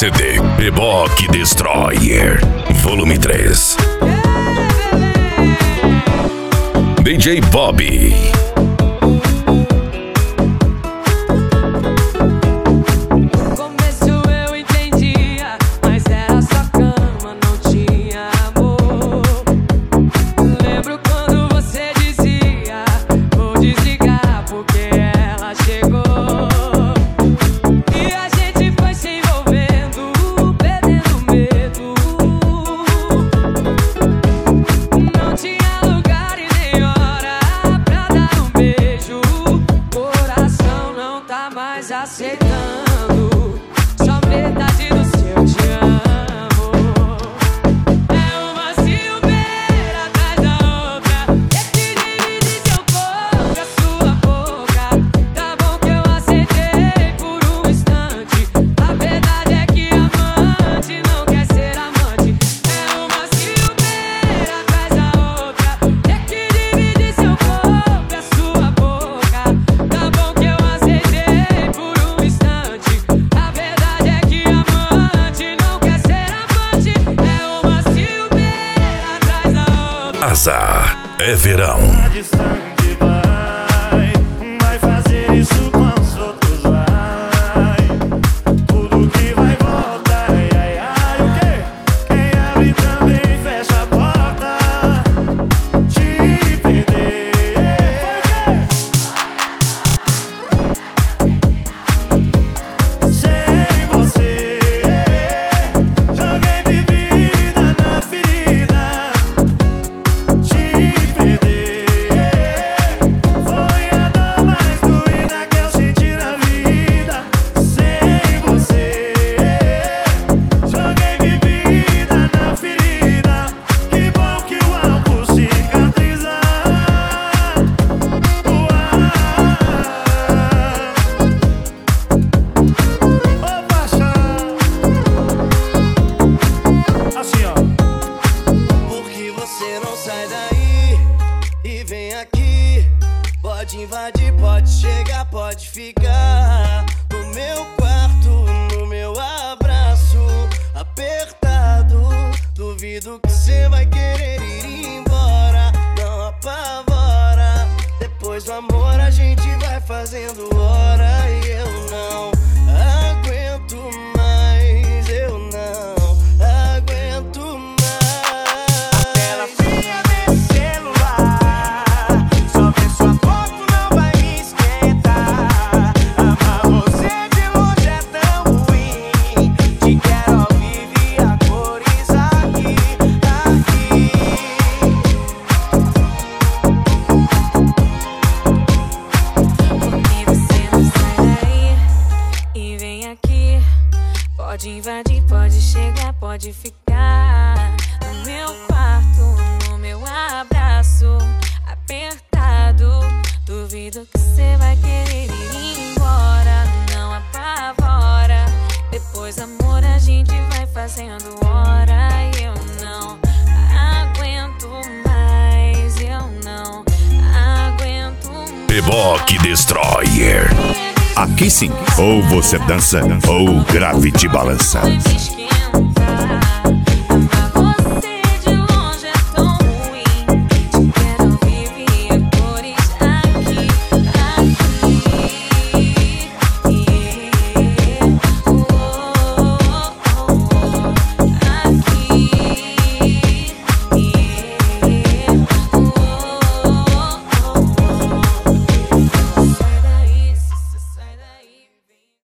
CD Beboque Destroyer Volume 3. DJ Bobby. Aceitando só metade do seu te amo. É uma ciumeira atrás da outra, que divide seu corpo e a sua boca. Tá bom que eu aceitei por um instante. A verdade é que amante não quer ser amante. É uma ciumeira atrás da outra, que divide seu corpo e a sua boca. Tá bom que eu aceitei. Azar é verão. Distante vai fazer isso com os outros, vai. Tudo que vai voltar, ai, ai, ai, o quê? Quem abre também fecha a porta. Te perder, sem você, joguei bebida na ferida. Pode invadir, pode chegar, pode ficar no meu quarto, no meu abraço apertado. Duvido que cê vai querer ir embora, não apavora. Depois do amor a gente vai fazendo hora e eu não aguento mais, eu não aguento mais. A tela fria desse celular, só vê sua foto. Pode invadir, pode chegar, pode ficar no meu quarto, no meu abraço apertado. Duvido que cê vai querer ir embora, não apavora. Depois amor a gente vai fazendo hora e eu não aguento mais, eu não aguento mais. Beboque Destroyer. Aqui sim, ou você dança ou grave te balança.